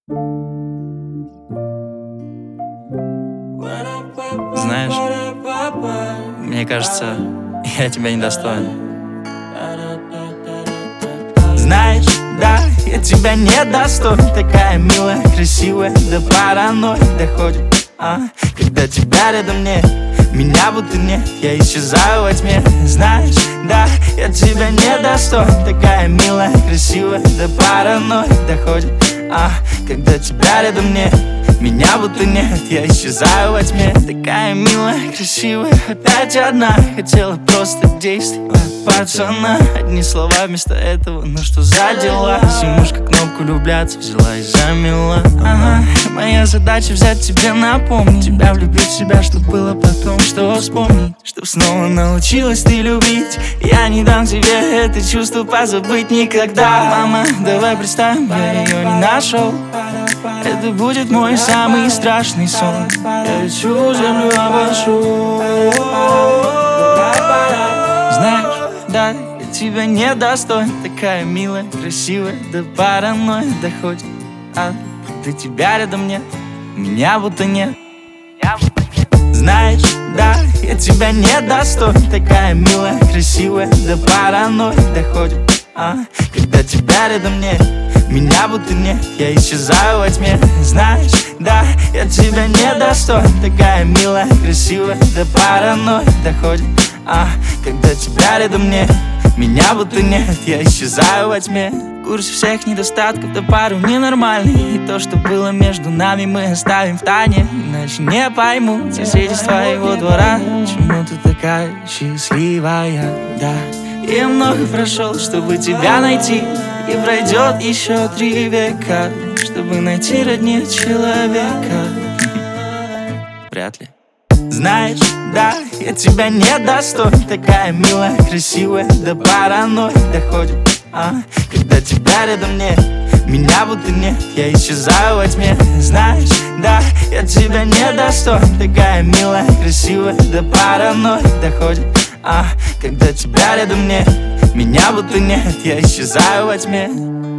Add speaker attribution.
Speaker 1: Знаешь, мне кажется, я тебя недостоин. Знаешь, да, я тебя недостоин. Такая милая, красивая, до паранойи доходит. Когда тебя рядом нет, меня будто нет, я исчезаю во тьме. Знаешь, да, я тебя недостоин. Такая милая, красивая, до паранойи доходит. Когда тебя рядом нет, меня будто нет, я исчезаю во тьме. Такая милая, красивая, опять одна. Хотела просто действий от пацана. Одни слова вместо этого, ну что за дела? Симушка кнопку влюбляться взяла и замела. Моя задача взять тебе напомнить, тебя влюбить в себя, чтоб было потом что вспомнить, чтоб снова научилась ты любить. Я не дам тебе это чувство позабыть никогда. Мама, давай представим, я ее не нашел. Это будет мой самый страшный сон. Я всю землю обошу. Знаешь, да, я тебя недостоин. Такая милая, красивая, до паранойи доходит. До тебя рядом нет, меня будто нет. Знаешь, да, я тебя недостоин. Такая милая, красивая, до паранойи доходит. Когда тебя рядом нет, меня будто нет, я исчезаю во тьме. Знаешь, да, я тебя недостоин. Такая милая, красивая, до паранойи доходит. Когда тебя рядом нет, меня будто нет, я исчезаю во тьме. В курсе всех недостатков, да пару ненормальный. И то, что было между нами, мы оставим в тайне. Иначе не поймут соседи с твоего двора, почему ты такая счастливая, да. Я много прошел, чтобы тебя найти, и пройдет еще 3 века, чтобы найти роднее человека. Вряд ли. Знаешь, да, я тебя недостоин. Такая милая, красивая, до паранойи доходит. Когда тебя рядом нет, меня будто нет, я исчезаю во тьме. Знаешь, да, я тебя недостоин. Такая милая, красивая, до паранойи доходит. Когда тебя рядом нет, меня будто нет, я исчезаю во тьме.